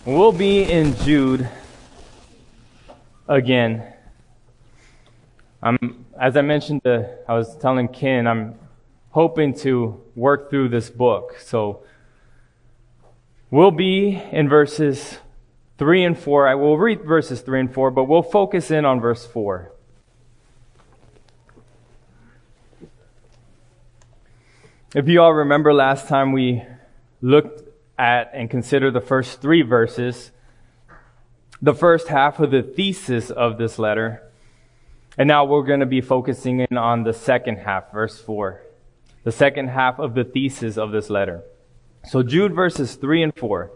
We'll be in Jude again. As I mentioned, I was telling Ken, I'm hoping to work through this book. So we'll be in verses 3 and 4. I will read verses 3 and 4, but we'll focus in on verse 4. If you all remember last time we looked at and considered the first 3 verses, the first half of the thesis of this letter, and now we're going to be focusing in on the second half, verse 4, the second half of the thesis of this letter. So Jude verses 3 and 4.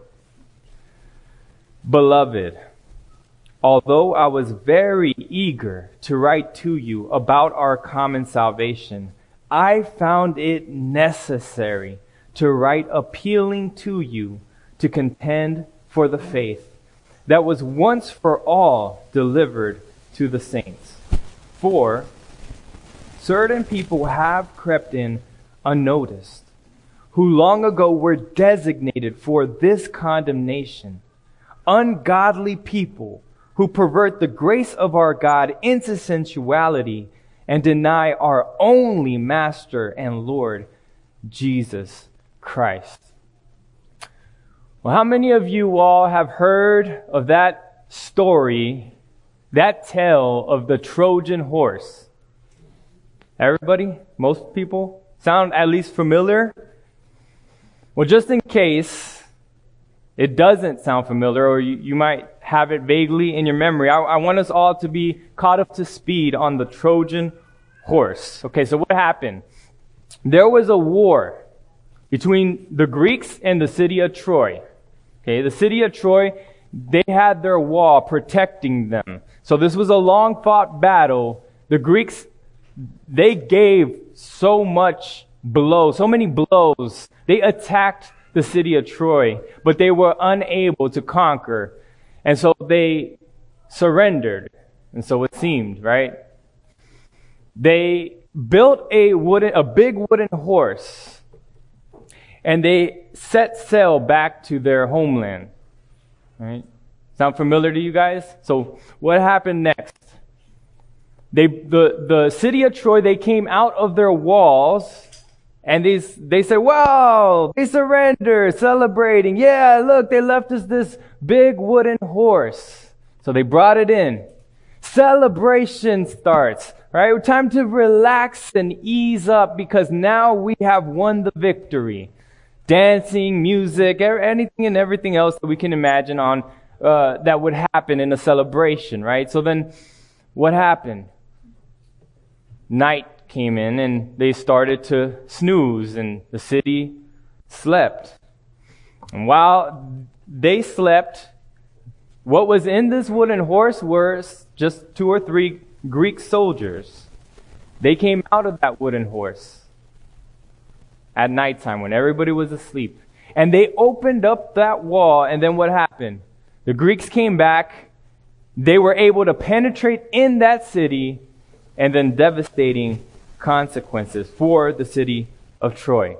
Beloved, although I was very eager to write to you about our common salvation, I found it necessary to write appealing to you to contend for the faith that was once for all delivered to the saints. For certain people have crept in unnoticed, who long ago were designated for this condemnation, ungodly people who pervert the grace of our God into sensuality and deny our only Master and Lord, Jesus Christ. Well, how many of you all have heard of that story, that tale of the Trojan horse? Everybody? Most people? Sound at least familiar? Well, just in case it doesn't sound familiar, or you might have it vaguely in your memory, I want us all to be caught up to speed on the Trojan horse. Okay, so what happened? There was a war between the Greeks and the city of Troy. Okay, the city of Troy, they had their wall protecting them. So this was a long fought battle. The Greeks, they gave so many blows. They attacked the city of Troy, but they were unable to conquer. And so they surrendered. And so it seemed, right? They built a big wooden horse, and they set sail back to their homeland. Right? Sound familiar to you guys? So what happened next? The city of Troy, they came out of their walls, and they said, wow, they surrendered, celebrating. Yeah, look, they left us this big wooden horse. So they brought it in. Celebration starts, right? Time to relax and ease up because now we have won the victory. Dancing, music, anything and everything else that we can imagine on that would happen in a celebration, right? So then what happened? Night came in and they started to snooze and the city slept. And while they slept, what was in this wooden horse were just 2 or 3 Greek soldiers. They came out of that wooden horse at nighttime when everybody was asleep. And they opened up that wall, and then what happened? The Greeks came back. They were able to penetrate in that city, and then devastating consequences for the city of Troy.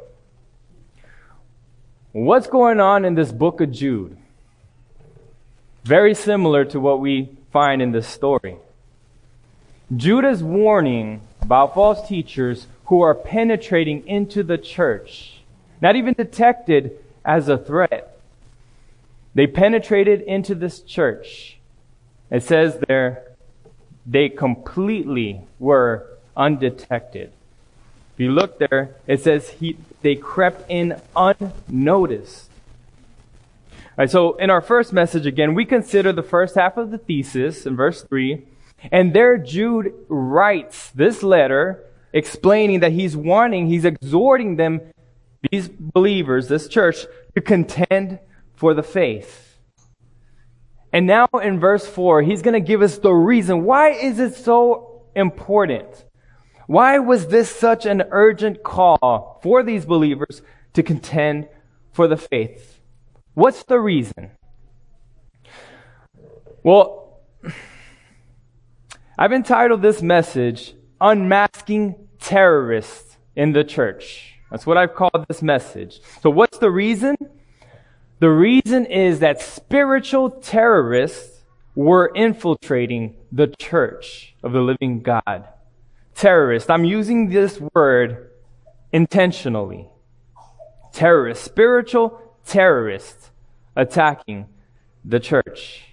What's going on in this book of Jude? Very similar to what we find in this story. Jude is warning about false teachers who are penetrating into the church, not even detected as a threat. They penetrated into this church. It says there, they completely were undetected. If you look there, it says they crept in unnoticed. All right, so in our first message again, we consider the first half of the thesis in verse 3. And there Jude writes this letter explaining that he's exhorting them, these believers, this church, to contend for the faith. And now in verse 4, he's going to give us the reason. Why is it so important? Why was this such an urgent call for these believers to contend for the faith? What's the reason? Well, I've entitled this message, Unmasking Terrorists in the Church. That's what I've called this message. So what's the reason? The reason is that spiritual terrorists were infiltrating the church of the living God. Terrorist. I'm using this word intentionally. Terrorist. Spiritual terrorists attacking the church.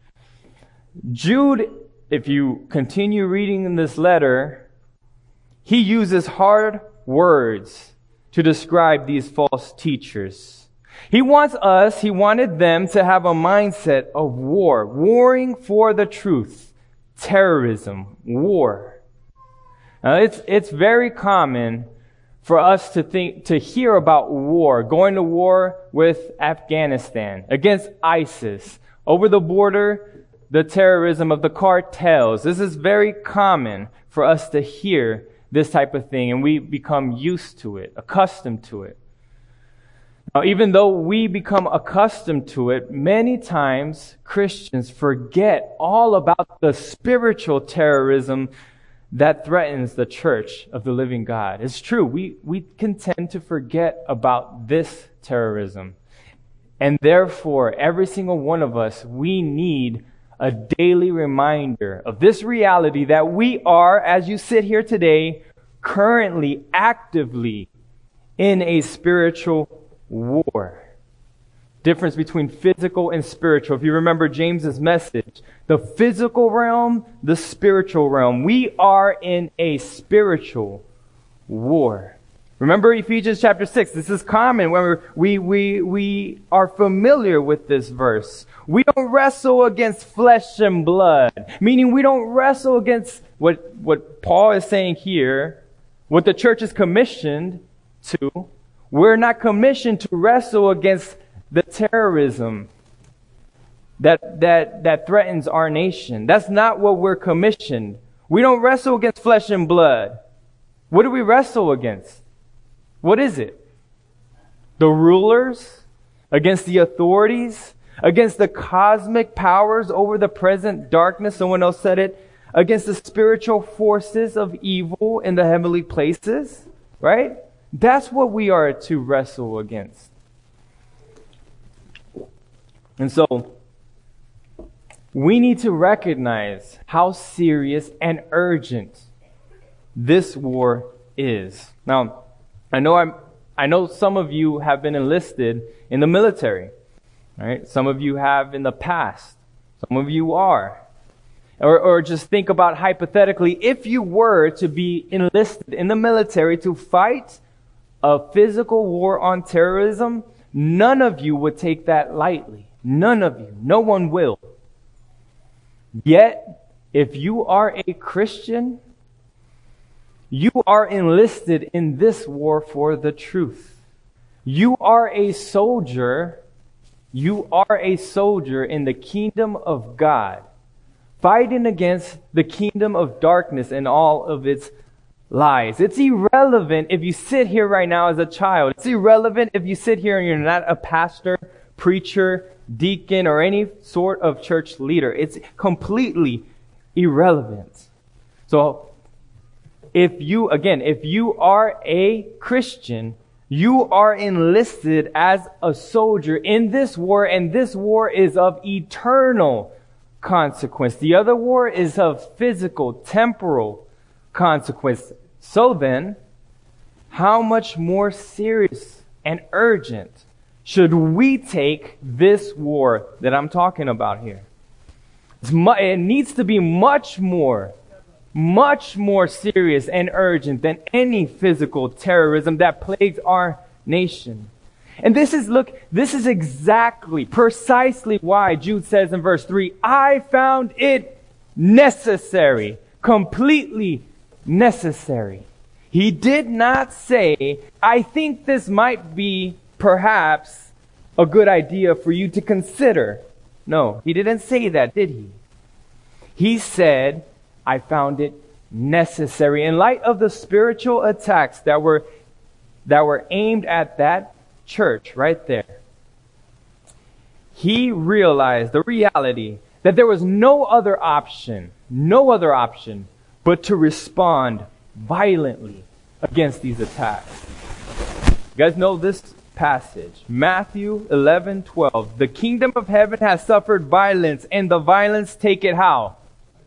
Jude, if you continue reading in this letter, he uses hard words to describe these false teachers. He wanted them to have a mindset of war, warring for the truth, terrorism, war. Now, it's very common for us to hear about war, going to war with Afghanistan, against ISIS, over the border, the terrorism of the cartels. This is very common for us to hear this type of thing, and we become used to it, accustomed to it. Now, even though we become accustomed to it, many times Christians forget all about the spiritual terrorism that threatens the church of the living God. It's true, we can tend to forget about this terrorism. And therefore, every single one of us, we need a daily reminder of this reality that we are, as you sit here today, currently, actively in a spiritual war. Difference between physical and spiritual. If you remember James's message, the physical realm, the spiritual realm. We are in a spiritual war. Remember Ephesians chapter 6. This is common when we are familiar with this verse. We don't wrestle against flesh and blood. Meaning we don't wrestle against what Paul is saying here, what the church is commissioned to. We're not commissioned to wrestle against the terrorism that threatens our nation. That's not what we're commissioned. We don't wrestle against flesh and blood. What do we wrestle against? What is it? The rulers? Against the authorities? Against the cosmic powers over the present darkness? Someone else said it. Against the spiritual forces of evil in the heavenly places? Right? That's what we are to wrestle against. And so, we need to recognize how serious and urgent this war is. Now, I know some of you have been enlisted in the military, right? Some of you have in the past. Some of you are. Or just think about hypothetically, if you were to be enlisted in the military to fight a physical war on terrorism, none of you would take that lightly. None of you. No one will. Yet, if you are a Christian, you are enlisted in this war for the truth. You are a soldier. You are a soldier in the kingdom of God, fighting against the kingdom of darkness and all of its lies. It's irrelevant if you sit here right now as a child. It's irrelevant if you sit here and you're not a pastor, preacher, deacon, or any sort of church leader. It's completely irrelevant. So, if you are a Christian, you are enlisted as a soldier in this war, and this war is of eternal consequence. The other war is of physical, temporal consequence. So then, how much more serious and urgent should we take this war that I'm talking about here? It needs to be much more serious and urgent than any physical terrorism that plagues our nation. And this is exactly, precisely why Jude says in verse 3, I found it necessary, completely necessary. He did not say, I think this might be perhaps a good idea for you to consider. No, he didn't say that, did he? He said, I found it necessary. In light of the spiritual attacks that were aimed at that church right there, he realized the reality that there was no other option but to respond violently against these attacks. You guys know this passage. Matthew 11:12. The kingdom of heaven has suffered violence, and the violence take it how?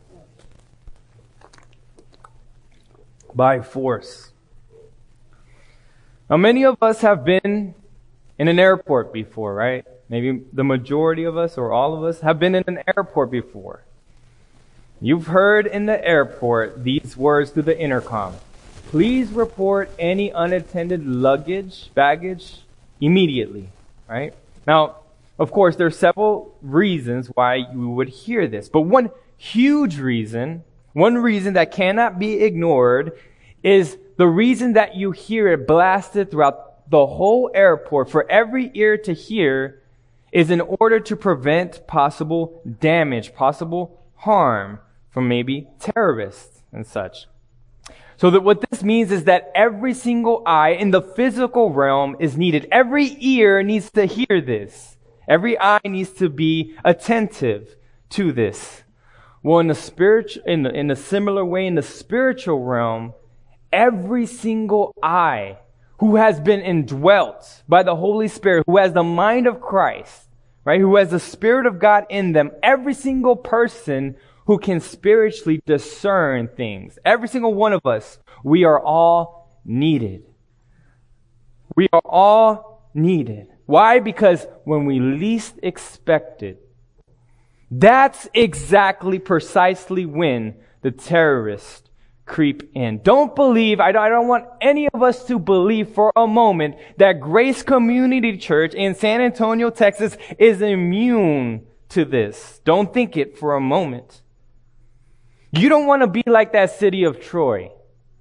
By force. Now, many of us have been in an airport before, right? Maybe the majority of us or all of us have been in an airport before. You've heard in the airport these words through the intercom. Please report any unattended baggage immediately, right? Now, of course, there are several reasons why you would hear this, but one reason that cannot be ignored is the reason that you hear it blasted throughout the whole airport for every ear to hear is in order to prevent possible damage, possible harm from maybe terrorists and such. So that what this means is that every single eye in the physical realm is needed. Every ear needs to hear this. Every eye needs to be attentive to this. Well, in a similar way, in the spiritual realm, every single eye who has been indwelt by the Holy Spirit, who has the mind of Christ, right, who has the Spirit of God in them, every single person who can spiritually discern things. Every single one of us, we are all needed. We are all needed. Why? Because when we least expect it, that's exactly precisely when the terrorists creep in. Don't believe, I don't want any of us to believe for a moment that Grace Community Church in San Antonio, Texas is immune to this. Don't think it for a moment. You don't want to be like that city of Troy.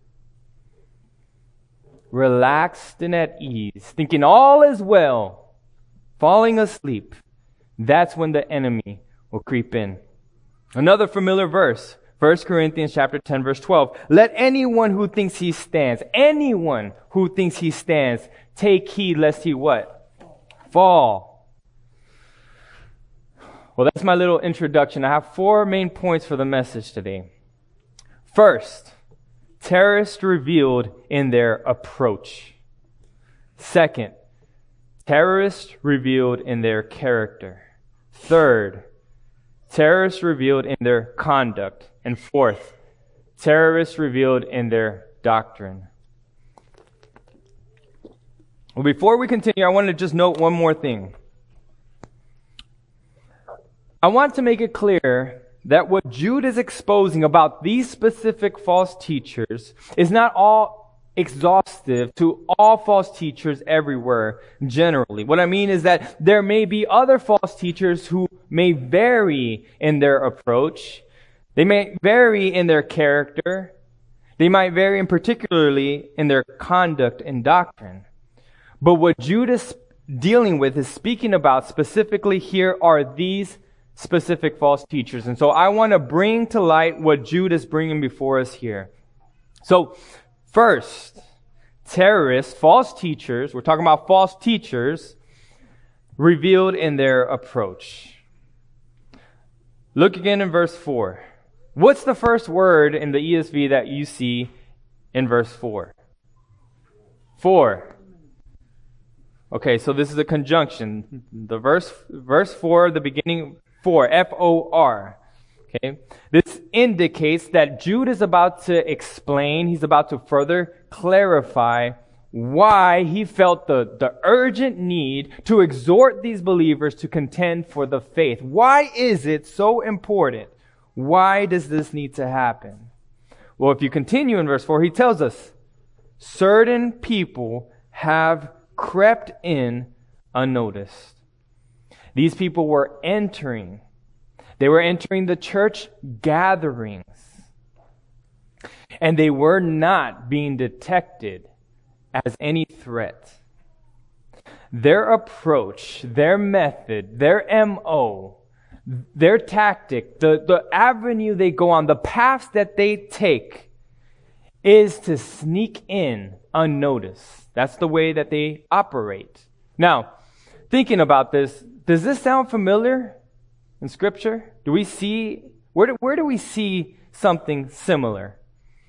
Relaxed and at ease, thinking all is well, falling asleep. That's when the enemy will creep in. Another familiar verse, 1 Corinthians chapter 10, verse 12. Let anyone who thinks he stands, take heed lest he what? Fall. Well, that's my little introduction. I have 4 main points for the message today. First, terrorists revealed in their approach. Second, terrorists revealed in their character. Third, terrorists revealed in their conduct. And fourth, terrorists revealed in their doctrine. Well, before we continue, I want to just note one more thing. I want to make it clear that what Jude is exposing about these specific false teachers is not all exhaustive to all false teachers everywhere generally. What I mean is that there may be other false teachers who may vary in their approach. They may vary in their character. They might vary particularly in their conduct and doctrine. But what Jude is dealing with, is speaking about specifically here, are these specific false teachers. And so I want to bring to light what Jude is bringing before us here. So first, terrorists, false teachers, we're talking about false teachers revealed in their approach. Look again in verse 4. What's the first word in the ESV that you see in verse 4? For. Okay, so this is a conjunction. The verse 4, the beginning, for, F-O-R. Okay, this indicates that Jude is about to explain, he's about to further clarify why he felt the urgent need to exhort these believers to contend for the faith. Why is it so important? Why does this need to happen? Well, if you continue in verse 4, he tells us, certain people have crept in unnoticed. These people were entering. They were entering the church gatherings. And they were not being detected as any threat. Their approach, their method, their MO, their tactic, the avenue they go on, the paths that they take is to sneak in unnoticed. That's the way that they operate. Now, thinking about this, does this sound familiar in Scripture? Do we see, where do we see something similar?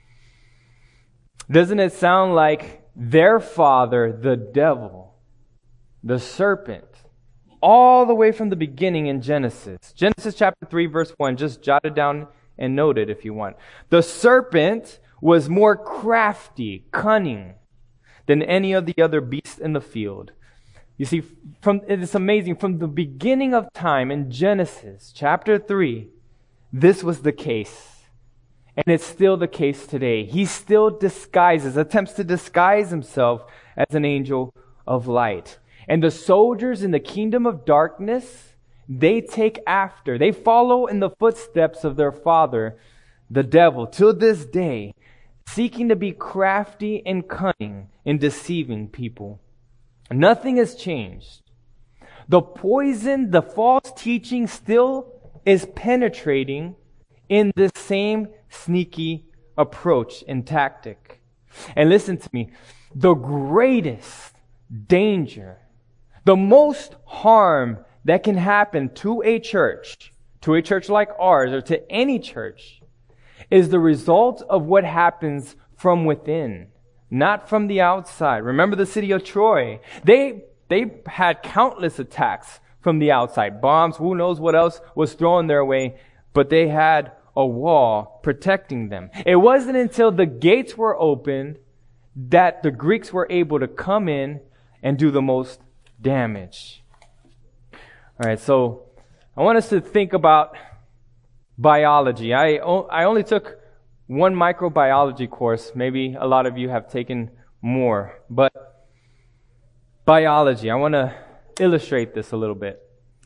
Doesn't it sound like their father, the devil, the serpent, all the way from the beginning in Genesis. Genesis chapter 3, verse 1, just jot it down and note it if you want. The serpent was more crafty, cunning than any of the other beasts in the field. You see, it's amazing. From the beginning of time in Genesis chapter 3, this was the case. And it's still the case today. He still attempts to disguise himself as an angel of light. And the soldiers in the kingdom of darkness, they follow in the footsteps of their father, the devil, till this day, seeking to be crafty and cunning in deceiving people. Nothing has changed. The poison, the false teaching still is penetrating in this same sneaky approach and tactic. And listen to me, the greatest danger, the most harm that can happen to a church like ours or to any church, is the result of what happens from within, not from the outside. Remember the city of Troy. They had countless attacks from the outside. Bombs, who knows what else was thrown their way, but they had a wall protecting them. It wasn't until the gates were opened that the Greeks were able to come in and do the most damage. All right, so I want us to think about biology. I only took one microbiology course. Maybe a lot of you have taken more. But biology, I want to illustrate this a little bit.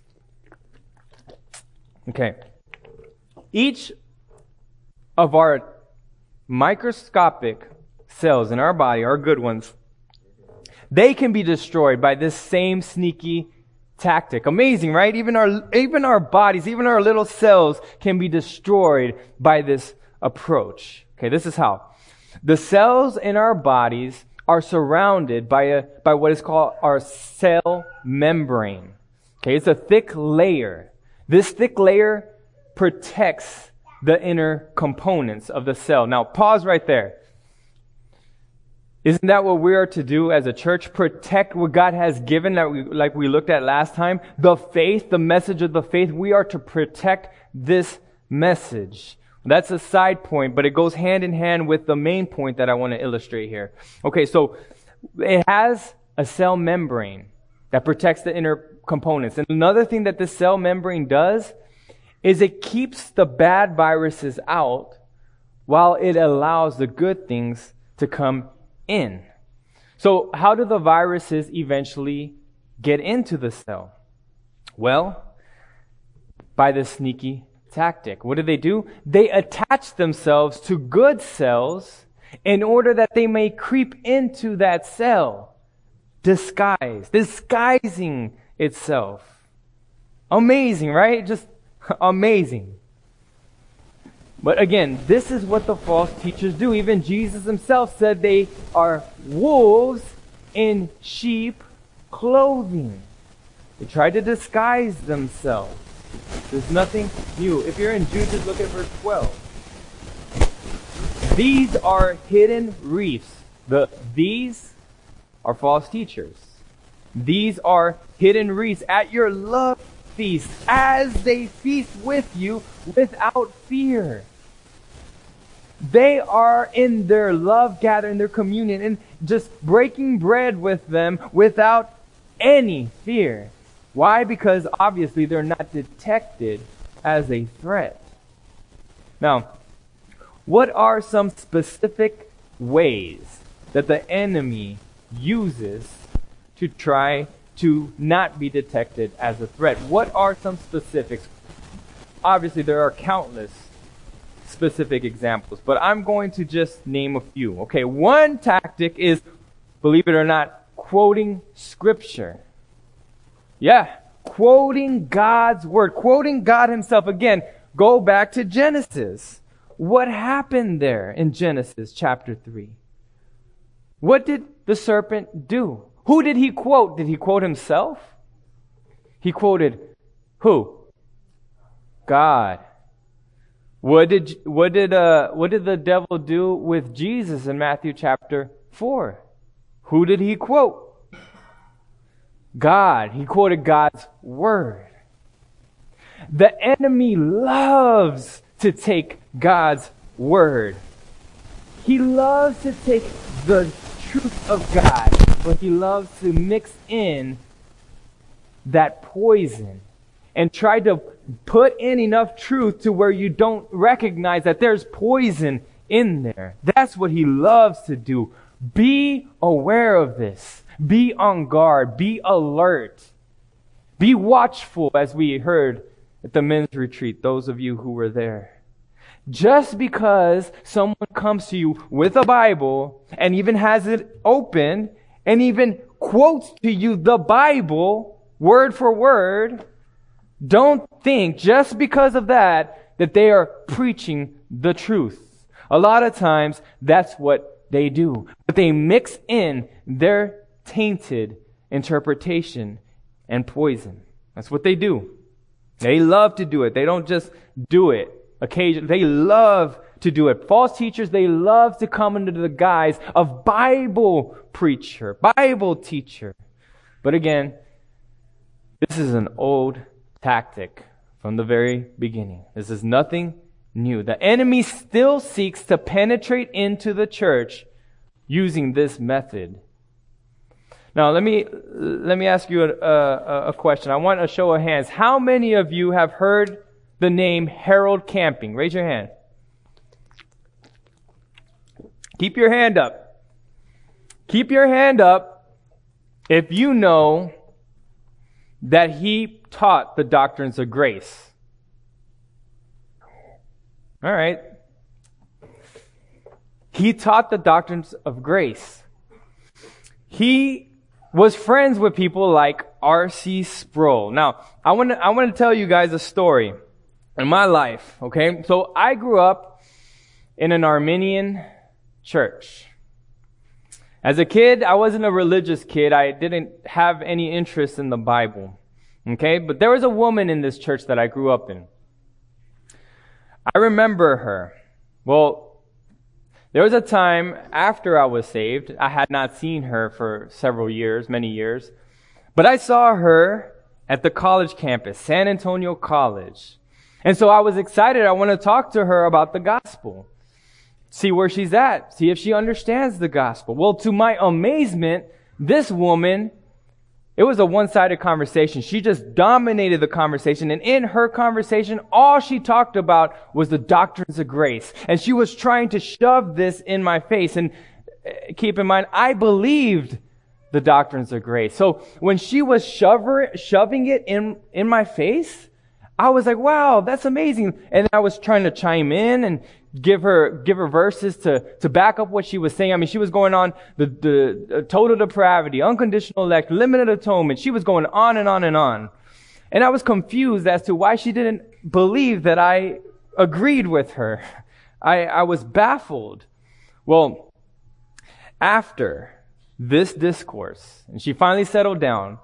Okay. Each of our microscopic cells in our body, our good ones, they can be destroyed by this same sneaky tactic. Amazing, right? Even our bodies, even our little cells can be destroyed by this approach. Okay, this is how. The cells in our bodies are surrounded by what is called our cell membrane. Okay, it's a thick layer. This thick layer protects the inner components of the cell. Now, pause right there. Isn't that what we are to do as a church? Protect what God has given, like we looked at last time. The faith, the message of the faith, we are to protect this message. That's a side point, but it goes hand in hand with the main point that I want to illustrate here. Okay, so it has a cell membrane that protects the inner components. And another thing that this cell membrane does is it keeps the bad viruses out while it allows the good things to come in. So how do the viruses eventually get into the cell? Well, by this sneaky tactic. What do? They attach themselves to good cells in order that they may creep into that cell, disguising itself. Amazing, right? Just amazing. But again, this is what the false teachers do. Even Jesus himself said they are wolves in sheep clothing. They try to disguise themselves. There's nothing new. If you're in Jude, just look at verse 12. These are hidden reefs. These are false teachers. These are hidden reefs at your love feast, as they feast with you without fear. They are in their love gathering, their communion, and just breaking bread with them without any fear. Why? Because obviously they're not detected as a threat. Now, what are some specific ways that the enemy uses to try to not be detected as a threat? What are some specifics? Obviously, there are countless specific examples, but I'm going to just name a few. Okay, one tactic is, believe it or not, quoting Scripture. Yeah, quoting God's Word, quoting God Himself. Again, go back to Genesis. What happened there in Genesis chapter 3? What did the serpent do? Who did he quote? Did he quote himself? He quoted who? God. What did the devil do with Jesus in Matthew chapter 4? Who did he quote? God. He quoted God's word. The enemy loves to take God's word. He loves to take the truth of God, but he loves to mix in that poison and try to put in enough truth to where you don't recognize that there's poison in there. That's what he loves to do. Be aware of this. Be on guard. Be alert. Be watchful, as we heard at the men's retreat, those of you who were there. Just because someone comes to you with a Bible and even has it open and even quotes to you the Bible word for word, don't think just because of that they are preaching the truth. A lot of times that's what they do. But they mix in their tainted interpretation and poison. That's what they do. They love to do it. They don't just do it occasionally. They love to do it. False teachers, they love to come under the guise of Bible preacher, Bible teacher. But again, this is an old tactic from the very beginning. This is nothing new. The enemy still seeks to penetrate into the church using this method. Now, let me ask you a question. I want a show of hands. How many of you have heard the name Harold Camping? Raise your hand. Keep your hand up. Keep your hand up if you know that he taught the doctrines of grace. All right. He taught the doctrines of grace. He was friends with people like R.C. Sproul. Now, I want to tell you guys a story in my life, okay? So I grew up in an Armenian church. As a kid, I wasn't a religious kid. I didn't have any interest in the Bible, okay? But there was a woman in this church that I grew up in. I remember her. Well, there was a time after I was saved, I had not seen her for several years, many years, but I saw her at the college campus, San Antonio College. And so I was excited. I want to talk to her about the gospel, see where she's at, see if she understands the gospel. Well, to my amazement, this woman, it was a one-sided conversation. She just dominated the conversation. And in her conversation, all she talked about was the doctrines of grace. And she was trying to shove this in my face. And keep in mind, I believed the doctrines of grace. So when she was shoving it in my face, I was like, wow, that's amazing. And I was trying to chime in and give her verses to back up what she was saying. I mean, she was going on the total depravity, unconditional elect, limited atonement. She was going on and on and on. And I was confused as to why she didn't believe that I agreed with her. I was baffled. Well, after this discourse, and she finally settled down,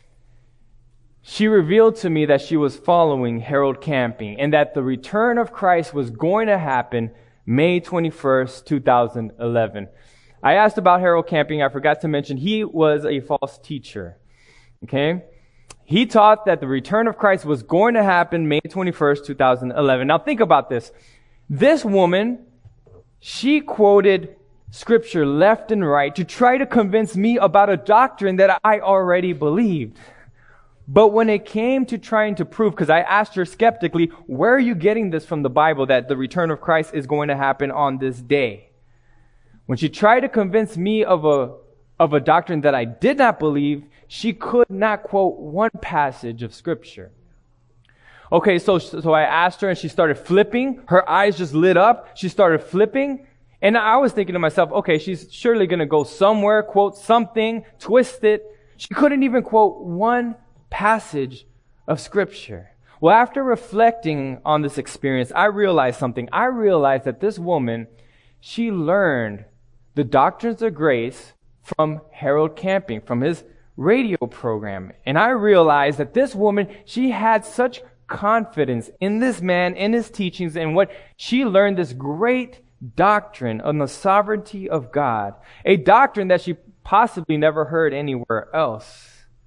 she revealed to me that she was following Harold Camping and that the return of Christ was going to happen May 21st, 2011. I asked about Harold Camping. I forgot to mention he was a false teacher. Okay? He taught that the return of Christ was going to happen May 21st, 2011. Now think about this. This woman, she quoted scripture left and right to try to convince me about a doctrine that I already believed. But when it came to trying to prove, because I asked her skeptically, where are you getting this from the Bible that the return of Christ is going to happen on this day? When she tried to convince me of a doctrine that I did not believe, she could not quote one passage of scripture. Okay, so I asked her and she started flipping. Her eyes just lit up. She started flipping. And I was thinking to myself, okay, she's surely going to go somewhere, quote something, twist it. She couldn't even quote one passage of scripture. Well, after reflecting on this experience, I realized something. I realized that this woman, she learned the doctrines of grace from Harold Camping, from his radio program. And I realized that this woman, she had such confidence in this man, in his teachings, and what she learned, this great doctrine on the sovereignty of God, a doctrine that she possibly never heard anywhere else.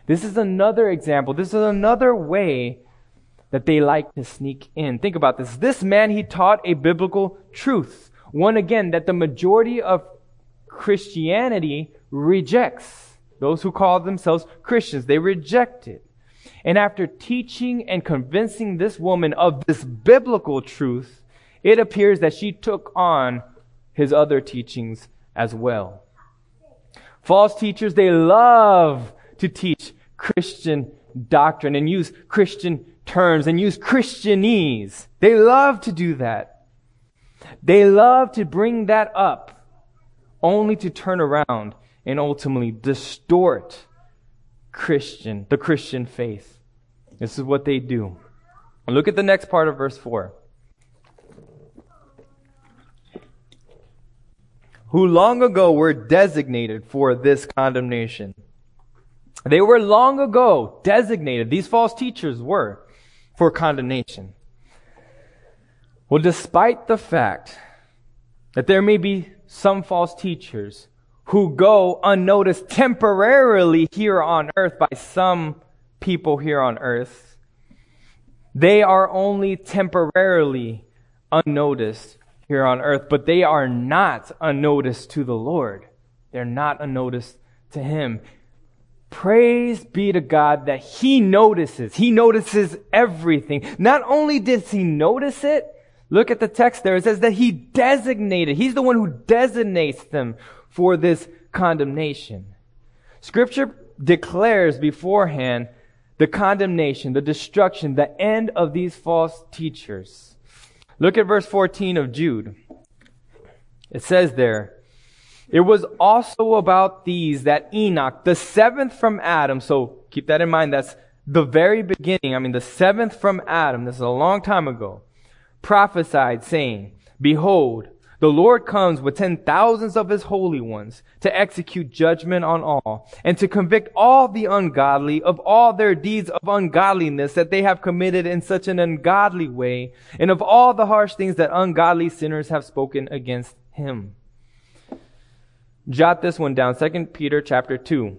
This is another example. This is another way that they like to sneak in. Think about this. This man, he taught a biblical truth. One, again, that the majority of Christianity rejects. Those who call themselves Christians, they reject it. And after teaching and convincing this woman of this biblical truth, it appears that she took on his other teachings as well. False teachers, they love to teach Christian doctrine and use Christian terms and use Christianese. They love to do that. They love to bring that up only to turn around and ultimately distort the Christian faith. This is what they do. Look at the next part of verse 4. Who long ago were designated for this condemnation. They were long ago designated, these false teachers were, for condemnation. Well, despite the fact that there may be some false teachers who go unnoticed temporarily here on earth by some people here on earth, they are only temporarily unnoticed here on earth, but they are not unnoticed to the Lord. They're not unnoticed to Him. Praise be to God that He notices. He notices everything. Not only does He notice it, look at the text there. It says that He designated. He's the one who designates them for this condemnation. Scripture declares beforehand the condemnation, the destruction, the end of these false teachers. Look at verse 14 of Jude. It says there, it was also about these that Enoch, the seventh from Adam, so keep that in mind, that's the very beginning, the seventh from Adam, this is a long time ago, prophesied, saying, Behold, the Lord comes with 10,000s of His holy ones to execute judgment on all, and to convict all the ungodly of all their deeds of ungodliness that they have committed in such an ungodly way, and of all the harsh things that ungodly sinners have spoken against Him. Jot this one down, 2 Peter chapter 2,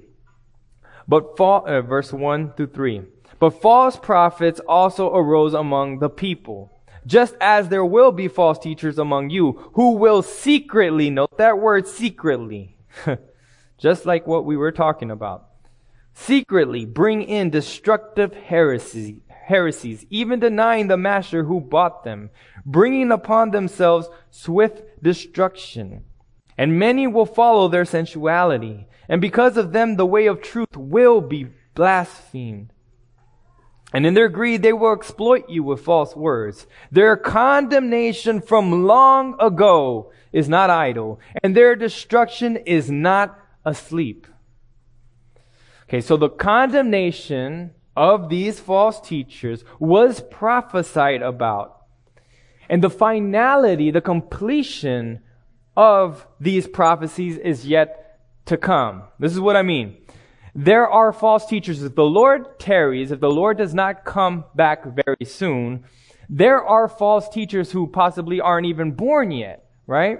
verse 1 through 3. But false prophets also arose among the people, just as there will be false teachers among you who will secretly, note that word secretly, just like what we were talking about, secretly bring in destructive heresies, even denying the master who bought them, bringing upon themselves swift destruction. And many will follow their sensuality, and because of them the way of truth will be blasphemed. And in their greed, they will exploit you with false words. Their condemnation from long ago is not idle, and their destruction is not asleep. Okay, so the condemnation of these false teachers was prophesied about. And the finality, the completion of these prophecies is yet to come. This is what I mean. There are false teachers. If the Lord tarries, if the Lord does not come back very soon, there are false teachers who possibly aren't even born yet, right?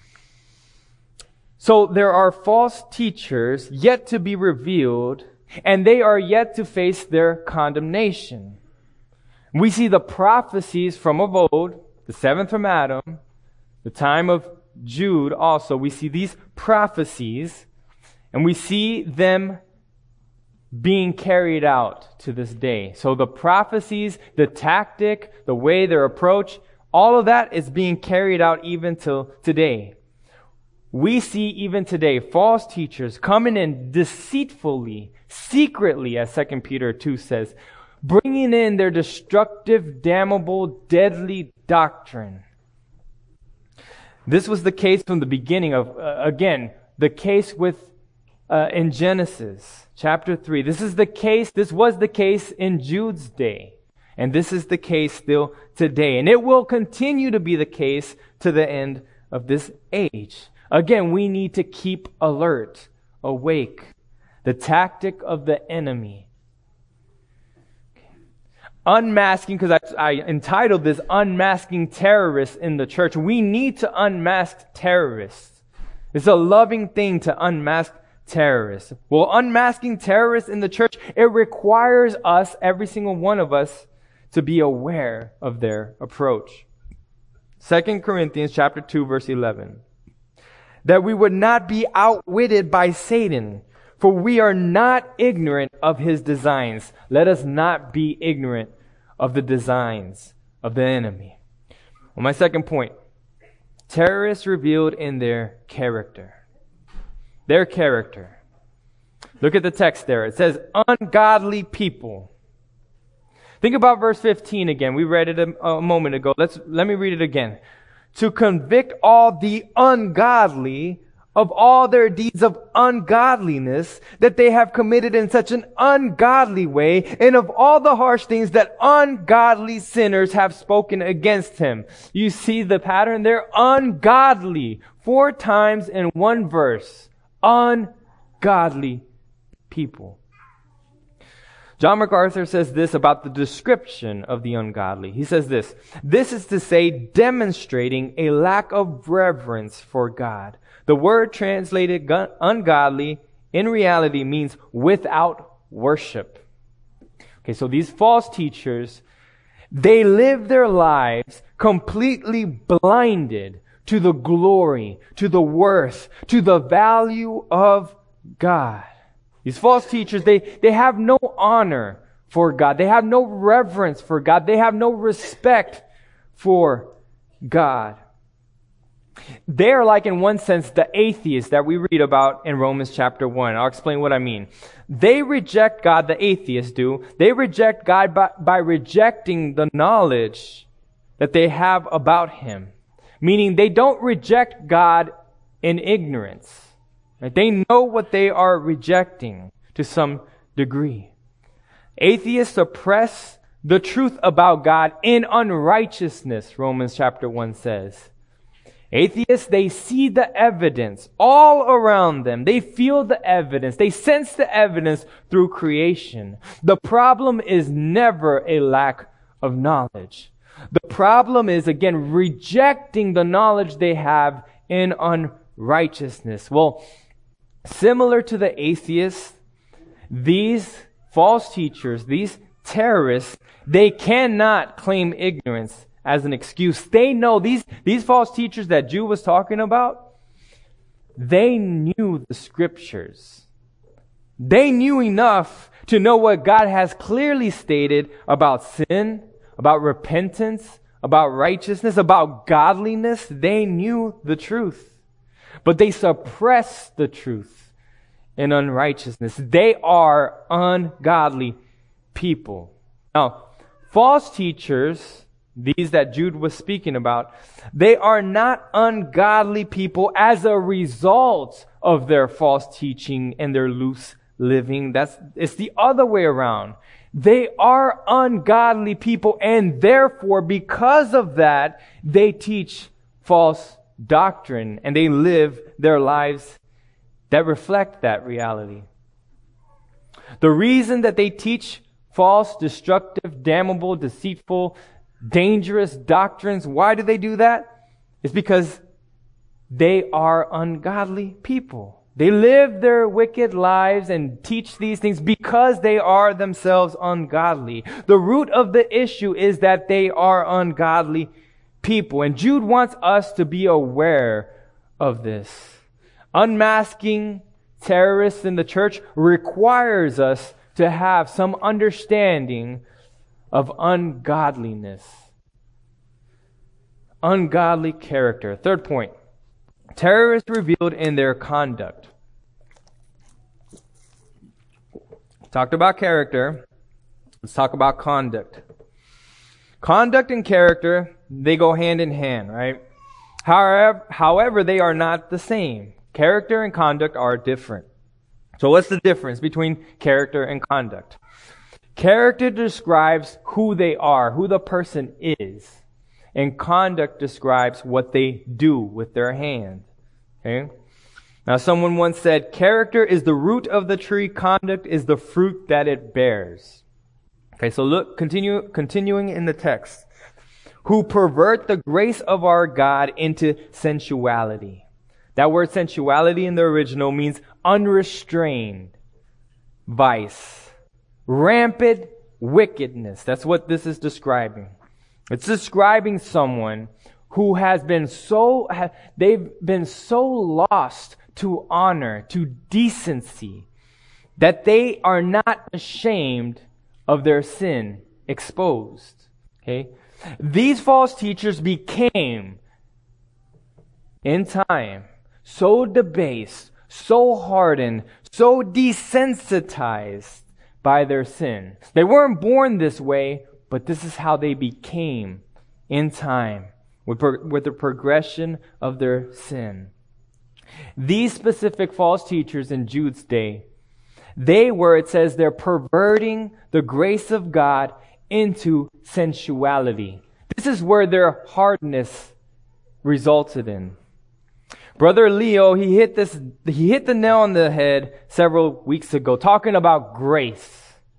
So there are false teachers yet to be revealed, and they are yet to face their condemnation. We see the prophecies from of old, the seventh from Adam, the time of Jude also. We see these prophecies, and we see them being carried out to this day. So the prophecies, the tactic, the way they're approached, all of that is being carried out even till today. We see even today false teachers coming in deceitfully, secretly, as 2 Peter 2 says, bringing in their destructive, damnable, deadly doctrine. This was the case from the beginning of, the case with in Genesis chapter 3. This was the case in Jude's day. And this is the case still today. And it will continue to be the case to the end of this age. Again, we need to keep alert, awake. The tactic of the enemy. Unmasking, because I entitled this Unmasking Terrorists in the Church. We need to unmask terrorists. It's a loving thing to unmask terrorists. Well, unmasking terrorists in the church, it requires us, every single one of us, to be aware of their approach. 2 Corinthians chapter 2, verse 11. That we would not be outwitted by Satan, for we are not ignorant of his designs. Let us not be ignorant of the designs of the enemy. Well, my second point, terrorists revealed in their character. Their character. Look at the text there. It says, ungodly people. Think about verse 15 again. We read it a moment ago. Let me read it again. To convict all the ungodly of all their deeds of ungodliness that they have committed in such an ungodly way, and of all the harsh things that ungodly sinners have spoken against him. You see the pattern? They're ungodly. 4 times in one verse. Ungodly people. John MacArthur says this about the description of the ungodly. He says this: this is to say, demonstrating a lack of reverence for God. The word translated ungodly in reality means without worship. Okay, so these false teachers, they live their lives completely blinded to the glory, to the worth, to the value of God. These false teachers, they have no honor for God. They have no reverence for God. They have no respect for God. They're like, in one sense, the atheists that we read about in Romans chapter 1. I'll explain what I mean. They reject God, the atheists do. They reject God by rejecting the knowledge that they have about Him. Meaning they don't reject God in ignorance. Right? They know what they are rejecting to some degree. Atheists suppress the truth about God in unrighteousness, Romans chapter 1 says. Atheists, they see the evidence all around them. They feel the evidence. They sense the evidence through creation. The problem is never a lack of knowledge. The problem is, again, rejecting the knowledge they have in unrighteousness. Well, similar to the atheists, these false teachers, these terrorists, they cannot claim ignorance as an excuse. They know these false teachers that Jude was talking about, they knew the scriptures. They knew enough to know what God has clearly stated about sin, about repentance, about righteousness, about godliness. They knew the truth, but they suppressed the truth in unrighteousness. They are ungodly people. Now, false teachers, these that Jude was speaking about, they are not ungodly people as a result of their false teaching and their loose living. It's the other way around. They are ungodly people, and therefore, because of that, they teach false doctrine and they live their lives that reflect that reality. The reason that they teach false, destructive, damnable, deceitful, dangerous doctrines, why do they do that? It's because they are ungodly people. They live their wicked lives and teach these things because they are themselves ungodly. The root of the issue is that they are ungodly people. And Jude wants us to be aware of this. Unmasking terrorists in the church requires us to have some understanding of ungodliness. Ungodly character. Third point. Terrorists revealed in their conduct. Talked about character. Let's talk about conduct. Conduct and character, they go hand in hand, right? However, they are not the same. Character and conduct are different. So what's the difference between character and conduct? Character describes who they are, who the person is. And conduct describes what they do with their hand. Okay? Now, someone once said, character is the root of the tree, conduct is the fruit that it bears. Okay, so look, continuing in the text. Who pervert the grace of our God into sensuality. That word sensuality in the original means unrestrained vice, rampant wickedness. That's what this is describing. It's describing someone who they've been so lost to honor, to decency, that they are not ashamed of their sin exposed. Okay? These false teachers became, in time, so debased, so hardened, so desensitized by their sin. They weren't born this way, but this is how they became in time with the progression of their sin. These specific false teachers in Jude's day, it says they're perverting the grace of God into sensuality. This is where their hardness resulted in. Brother Leo, he hit the nail on the head several weeks ago, talking about grace.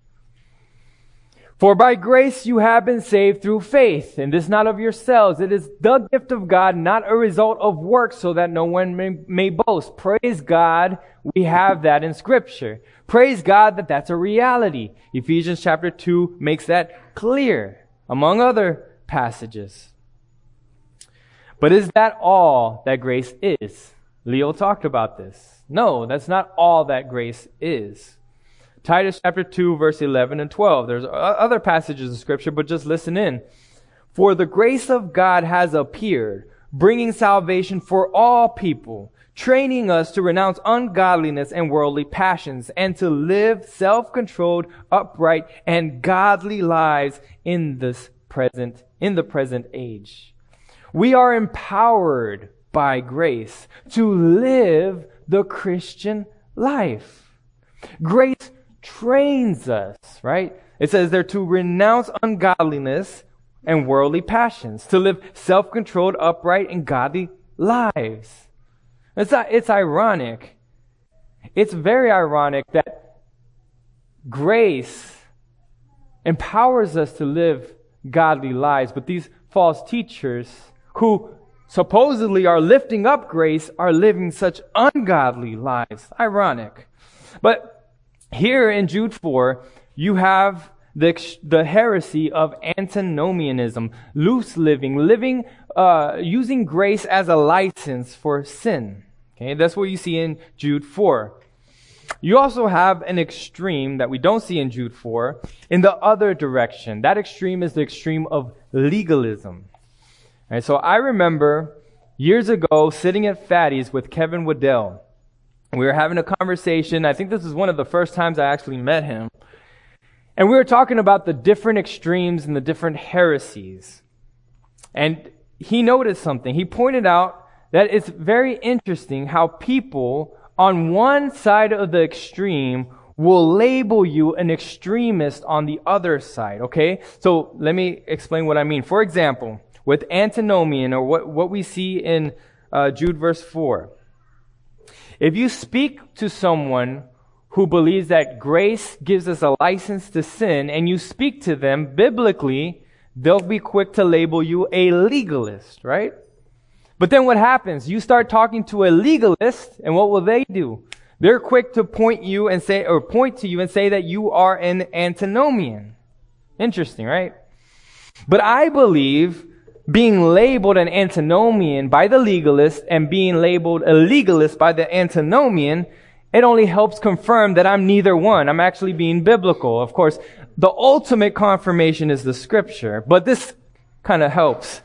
For by grace you have been saved through faith, and this not of yourselves. It is the gift of God, not a result of works, so that no one may boast. Praise God, we have that in Scripture. Praise God that that's a reality. Ephesians chapter 2 makes that clear, among other passages. But is that all that grace is? Leo talked about this. No, that's not all that grace is. Titus chapter 2, verse 11 and 12. There's other passages of Scripture, but just listen in. For the grace of God has appeared, bringing salvation for all people, training us to renounce ungodliness and worldly passions, and to live self-controlled, upright, and godly lives in the present age. We are empowered by grace to live the Christian life. Grace trains us, right? It says they're to renounce ungodliness and worldly passions, to live self-controlled, upright, and godly lives. It's ironic. It's very ironic that grace empowers us to live godly lives, but these false teachers who supposedly are lifting up grace are living such ungodly lives. Ironic. But here in Jude 4, you have the heresy of antinomianism, loose living, using grace as a license for sin. Okay, that's what you see in Jude 4. You also have an extreme that we don't see in Jude 4 in the other direction. That extreme is the extreme of legalism. And so I remember years ago sitting at Fatty's with Kevin Waddell. We were having a conversation. I think this is one of the first times I actually met him. And we were talking about the different extremes and the different heresies. And he noticed something. He pointed out that it's very interesting how people on one side of the extreme will label you an extremist on the other side, okay? So let me explain what I mean. For example, with antinomian, or what we see in Jude verse 4. If you speak to someone who believes that grace gives us a license to sin, and you speak to them biblically, they'll be quick to label you a legalist, right? But then what happens? You start talking to a legalist, and what will they do? They're quick to point to you and say that you are an antinomian. Interesting, right? But I believe being labeled an antinomian by the legalist and being labeled a legalist by the antinomian, it only helps confirm that I'm neither one. I'm actually being biblical. Of course, the ultimate confirmation is the Scripture, but this kind of helps.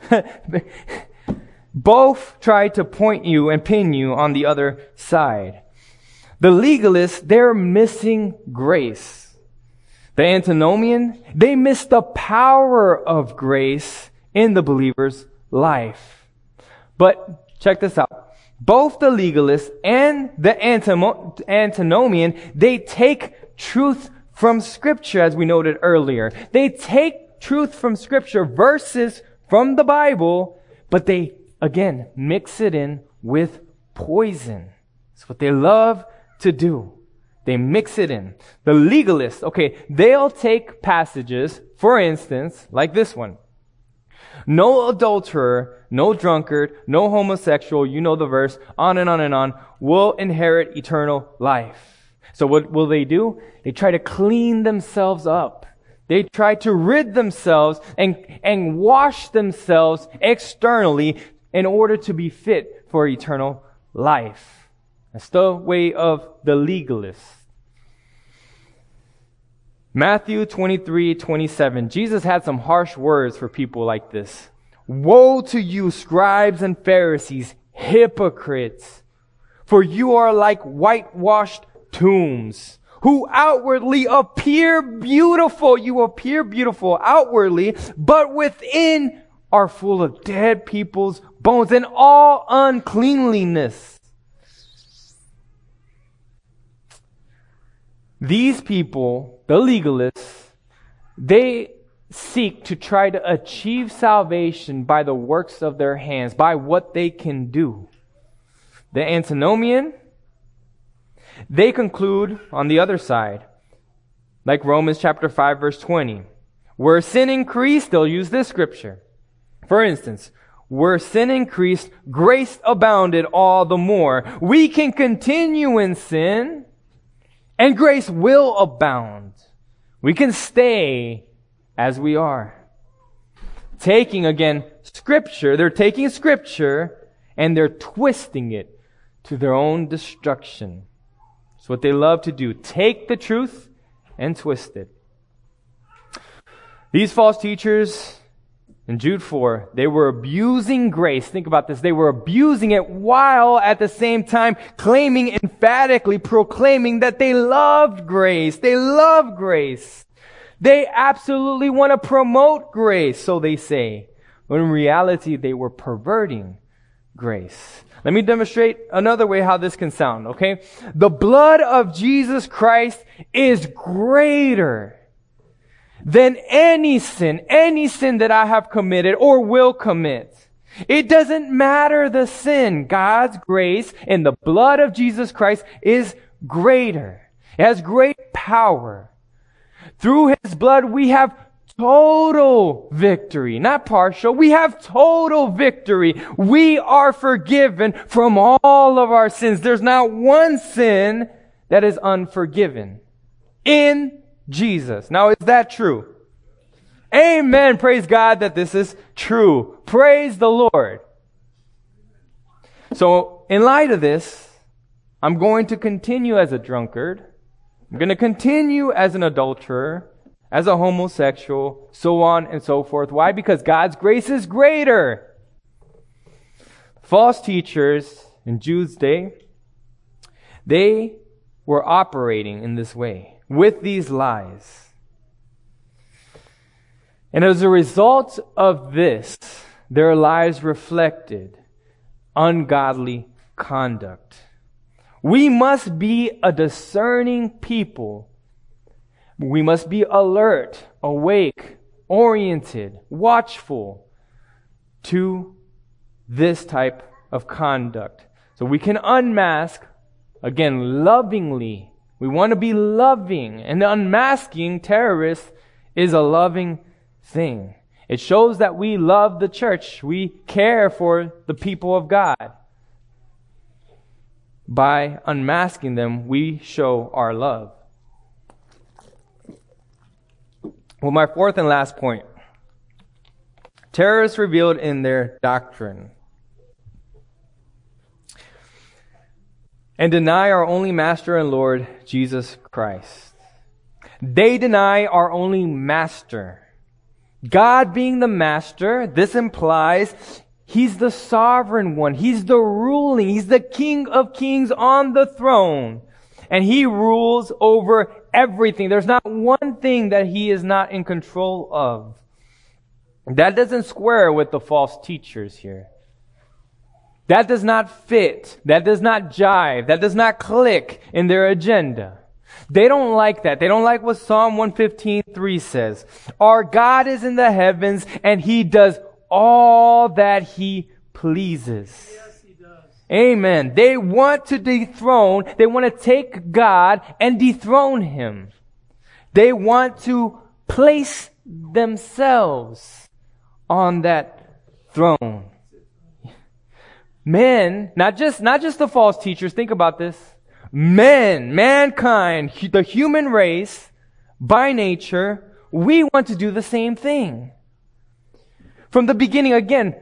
Both try to point you and pin you on the other side. The legalists, they're missing grace. The antinomian, they miss the power of grace in the believer's life. But check this out. Both the legalist and the antinomian, they take truth from Scripture, as we noted earlier. They take truth from Scripture, verses from the Bible, but they, again, mix it in with poison. That's what they love to do. They mix it in. The legalist, okay, they'll take passages, for instance, like this one. No adulterer, no drunkard, no homosexual, you know the verse, on and on, will inherit eternal life. So what will they do? They try to clean themselves up. They try to rid themselves and wash themselves externally in order to be fit for eternal life. That's the way of the legalist. Matthew 23:27. Jesus had some harsh words for people like this. Woe to you, scribes and Pharisees, hypocrites! For you are like whitewashed tombs, who outwardly appear beautiful. You appear beautiful outwardly, but within are full of dead people's bones and all uncleanliness. These people, the legalists, they seek to try to achieve salvation by the works of their hands, by what they can do. The antinomian, they conclude on the other side, like Romans chapter 5, verse 20. Where sin increased, they'll use this scripture. For instance, where sin increased, grace abounded all the more. We can continue in sin, and grace will abound. We can stay as we are. Taking, again, Scripture, they're taking Scripture and they're twisting it to their own destruction. It's what they love to do. Take the truth and twist it. These false teachers in Jude 4, they were abusing grace. Think about this. They were abusing it while at the same time claiming, emphatically proclaiming that they loved grace. They love grace. They absolutely want to promote grace, so they say. But in reality, they were perverting grace. Let me demonstrate another way how this can sound, okay? The blood of Jesus Christ is greater than any sin that I have committed or will commit. It doesn't matter the sin. God's grace in the blood of Jesus Christ is greater. It has great power. Through His blood, we have total victory, not partial. We have total victory. We are forgiven from all of our sins. There's not one sin that is unforgiven in Jesus. Now, is that true? Amen. Praise God that this is true. Praise the Lord. So, in light of this, I'm going to continue as a drunkard. I'm going to continue as an adulterer, as a homosexual, so on and so forth. Why? Because God's grace is greater. False teachers in Jude's day, they were operating in this way, with these lies. And as a result of this, their lives reflected ungodly conduct. We must be a discerning people. We must be alert, awake, oriented, watchful to this type of conduct. So we can unmask, again, lovingly. We want to be loving. And unmasking terrorists is a loving thing. It shows that we love the church. We care for the people of God. By unmasking them, we show our love. Well, my fourth and last point. Terrorists revealed in their doctrine and deny our only Master and Lord, Jesus Christ. They deny our only Master. God being the Master, this implies He's the sovereign one. He's the ruling. He's the King of Kings on the throne. And He rules over everything. There's not one thing that He is not in control of. That doesn't square with the false teachers here. That does not fit. That does not jive. That does not click in their agenda. They don't like that. They don't like what Psalm 115:3 says. Our God is in the heavens and He does all that He pleases. Yes, He does. Amen. They want to dethrone, they want to take God and dethrone Him. They want to place themselves on that throne. Men, not just the false teachers, think about this. Men, mankind, the human race, by nature, we want to do the same thing. From the beginning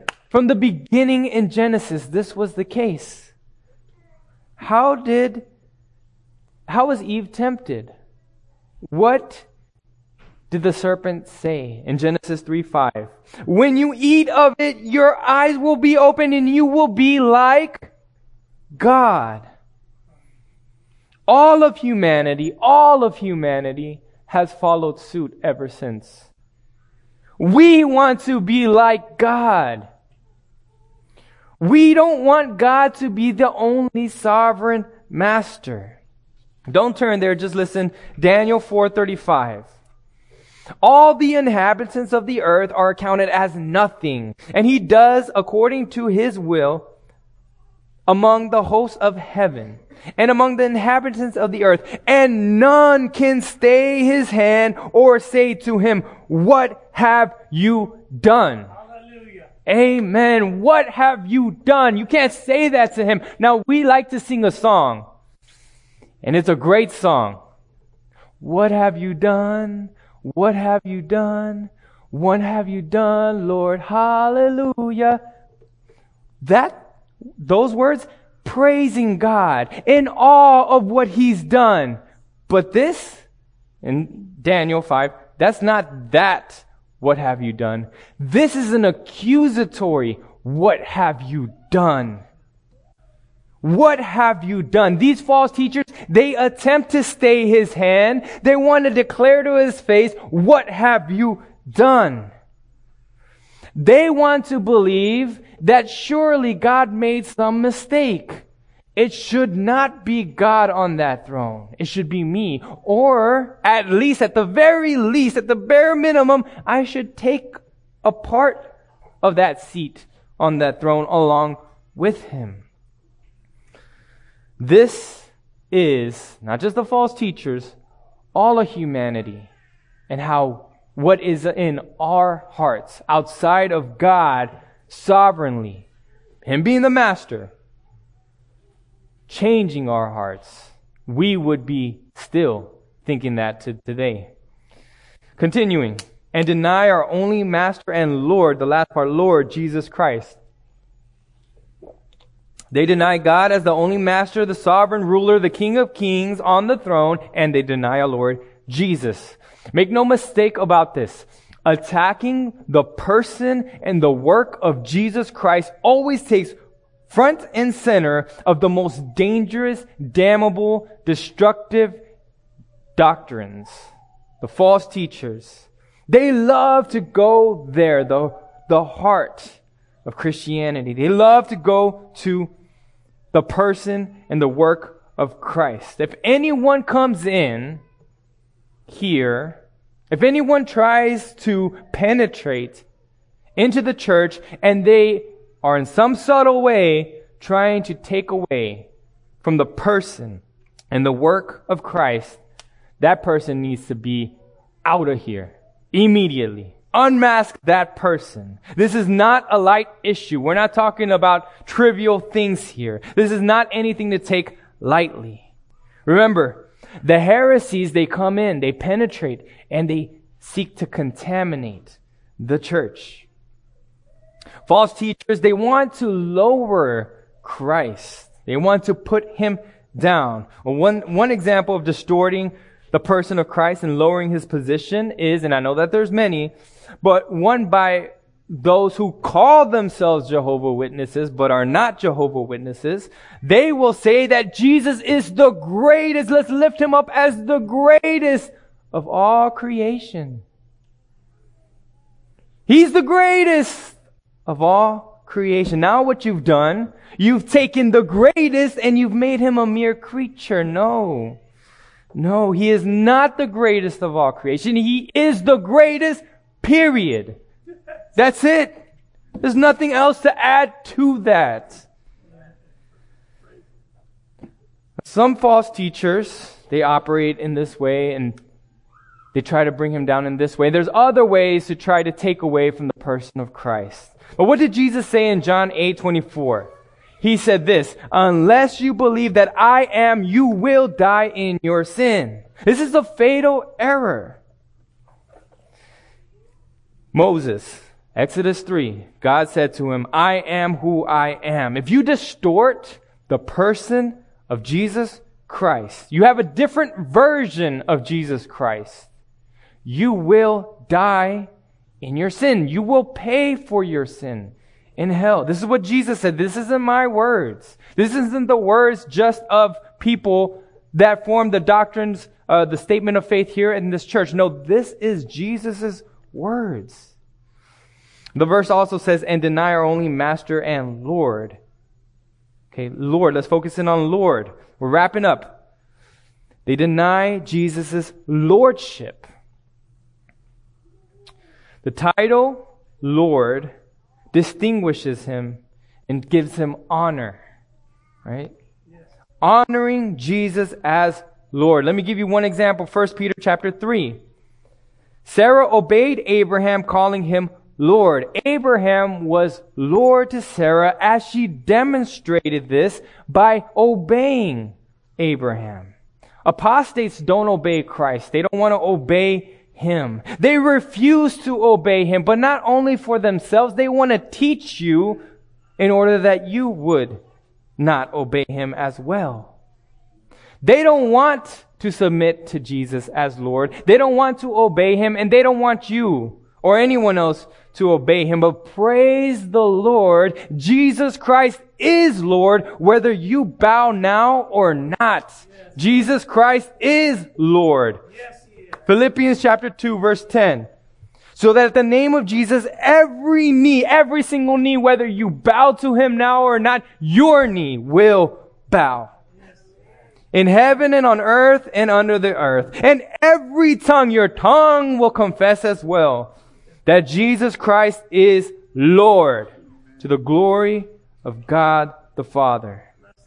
in Genesis, this was the case. How was Eve tempted? What did the serpent say in Genesis 3:5? When you eat of it, your eyes will be open and you will be like God. All of humanity has followed suit ever since. We want to be like God. We don't want God to be the only sovereign master. Don't turn there, just listen. Daniel 4:35. All the inhabitants of the earth are accounted as nothing, and he does according to his will among the hosts of heaven and among the inhabitants of the earth, and none can stay his hand or say to him, "What have you done?" Hallelujah. Amen. What have you done? You can't say that to him. Now, we like to sing a song, and it's a great song. What have you done? What have you done? What have you done, Lord? Hallelujah. Those words, praising God in awe of what he's done. But this, in Daniel 5, that's not that. What have you done? This is an accusatory. What have you done? What have you done? These false teachers, they attempt to stay his hand. They want to declare to his face, what have you done? They want to believe that surely God made some mistake. It should not be God on that throne. It should be me. Or at least, at the very least, at the bare minimum, I should take a part of that seat on that throne along with him. This is not just the false teachers, all of humanity, and what is in our hearts outside of God sovereignly, him being the master, changing our hearts. We would be still thinking that today. Continuing, and deny our only master and Lord, the last part, Lord Jesus Christ. They deny God as the only master, the sovereign ruler, the King of kings on the throne, and they deny our Lord Jesus. Make no mistake about this. Attacking the person and the work of Jesus Christ always takes front and center of the most dangerous, damnable, destructive doctrines. The false teachers. They love to go there, the heart of Christianity. They love to go to the person and the work of Christ. If anyone comes in here, if anyone tries to penetrate into the church and they are in some subtle way trying to take away from the person and the work of Christ, that person needs to be out of here immediately. Unmask that person. This is not a light issue. We're not talking about trivial things here. This is not anything to take lightly. Remember, the heresies, they come in, they penetrate, and they seek to contaminate the church. False teachers, they want to lower Christ. They want to put him down. One example of distorting the person of Christ and lowering his position is, and I know that there's many, but one by those who call themselves Jehovah's Witnesses but are not Jehovah's Witnesses. They will say that Jesus is the greatest. Let's lift him up as the greatest of all creation. He's the greatest of all creation. Now what you've done, you've taken the greatest and you've made him a mere creature. No, he is not the greatest of all creation. He is the greatest, period. That's it. There's nothing else to add to that. Some false teachers, they operate in this way, and They try to bring him down in this way. There's other ways to try to take away from the person of Christ. But what did Jesus say in John 8:24? He said this, unless you believe that I am, you will die in your sin. This is a fatal error. Moses, Exodus 3, God said to him, I am who I am. If you distort the person of Jesus Christ, you have a different version of Jesus Christ, you will die in your sin. You will pay for your sin in hell. This is what Jesus said. This isn't my words. This isn't the words just of people that form the doctrines, the statement of faith here in this church. No, this is Jesus' words. The verse also says, and deny our only Master and Lord. Okay, Lord. Let's focus in on Lord. We're wrapping up. They deny Jesus' lordship. The title, Lord, distinguishes him and gives him honor. Right? Yes. Honoring Jesus as Lord. Let me give you one example. 1 Peter chapter 3. Sarah obeyed Abraham, calling him Lord. Abraham was Lord to Sarah as she demonstrated this by obeying Abraham. Apostates don't obey Christ. They don't want to obey him. They refuse to obey him, but not only for themselves, they want to teach you in order that you would not obey him as well. They don't want to submit to Jesus as Lord. They don't want to obey him, and they don't want you or anyone else to obey him. But praise the Lord, Jesus Christ is Lord, whether you bow now or not. Yes. Jesus Christ is Lord. Yes. Philippians chapter 2, verse 10. So that at the name of Jesus, every knee, every single knee, whether you bow to him now or not, your knee will bow. In heaven and on earth and under the earth. And every tongue, your tongue will confess as well, that Jesus Christ is Lord, to the glory of God the Father.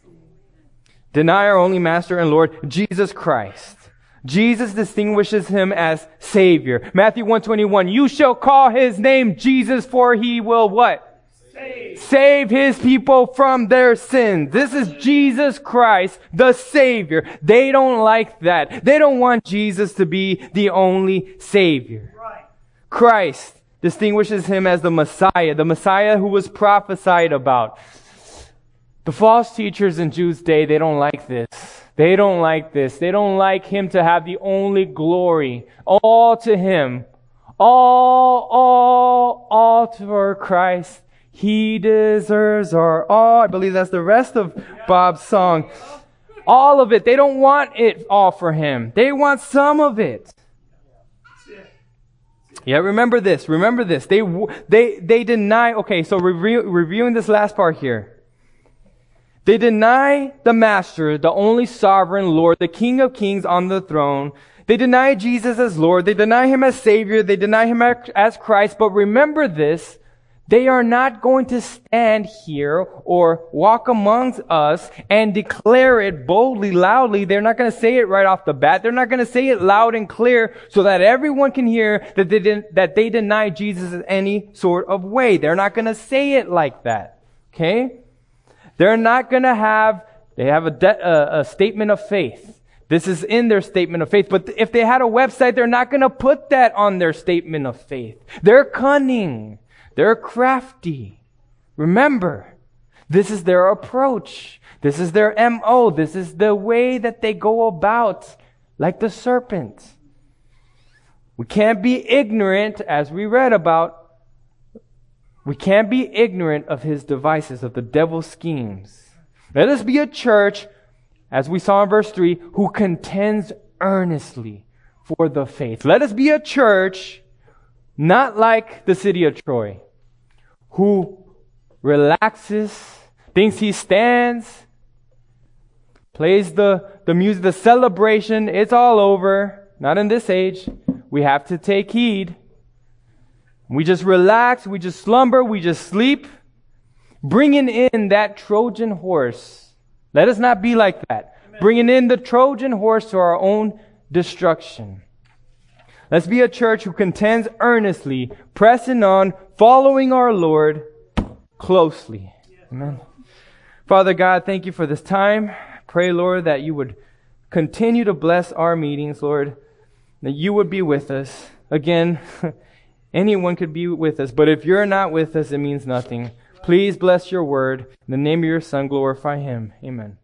Deny our only Master and Lord, Jesus Christ. Jesus distinguishes him as Savior. Matthew 1:21, you shall call his name Jesus, for he will what? Save his people from their sins. This is Jesus Christ, the Savior. They don't like that. They don't want Jesus to be the only Savior. Christ distinguishes him as the Messiah who was prophesied about. The false teachers in Jews' day, they don't like this. They don't like this. They don't like him to have the only glory. All to him. All to Christ. He deserves our all. I believe that's the rest of Bob's song. All of it. They don't want it all for him. They want some of it. Yeah, remember this. Remember this. They deny. Okay, so reviewing this last part here. They deny the Master, the only sovereign Lord, the King of Kings on the throne. They deny Jesus as Lord. They deny him as Savior. They deny him as Christ. But remember this, they are not going to stand here or walk amongst us and declare it boldly, loudly. They're not going to say it right off the bat. They're not going to say it loud and clear so that everyone can hear that they deny Jesus in any sort of way. They're not going to say it like that. Okay? They're not going to have, they have a statement of faith. This is in their statement of faith. But if they had a website, they're not going to put that on their statement of faith. They're cunning. They're crafty. Remember, this is their approach. This is their MO. This is the way that they go about, like the serpent. We can't be ignorant, as we read about. We can't be ignorant of his devices, of the devil's schemes. Let us be a church, as we saw in verse 3, who contends earnestly for the faith. Let us be a church, not like the city of Troy, who relaxes, thinks he stands, plays the music, the celebration, it's all over. Not in this age. We have to take heed. We just relax, we just slumber, we just sleep, bringing in that Trojan horse. Let us not be like that. Amen. Bringing in the Trojan horse to our own destruction. Let's be a church who contends earnestly, pressing on, following our Lord closely. Amen. Father God, thank you for this time. Pray, Lord, that you would continue to bless our meetings, Lord, that you would be with us. Again, anyone could be with us, but if you're not with us, it means nothing. Please bless your word. In the name of your Son, glorify him. Amen.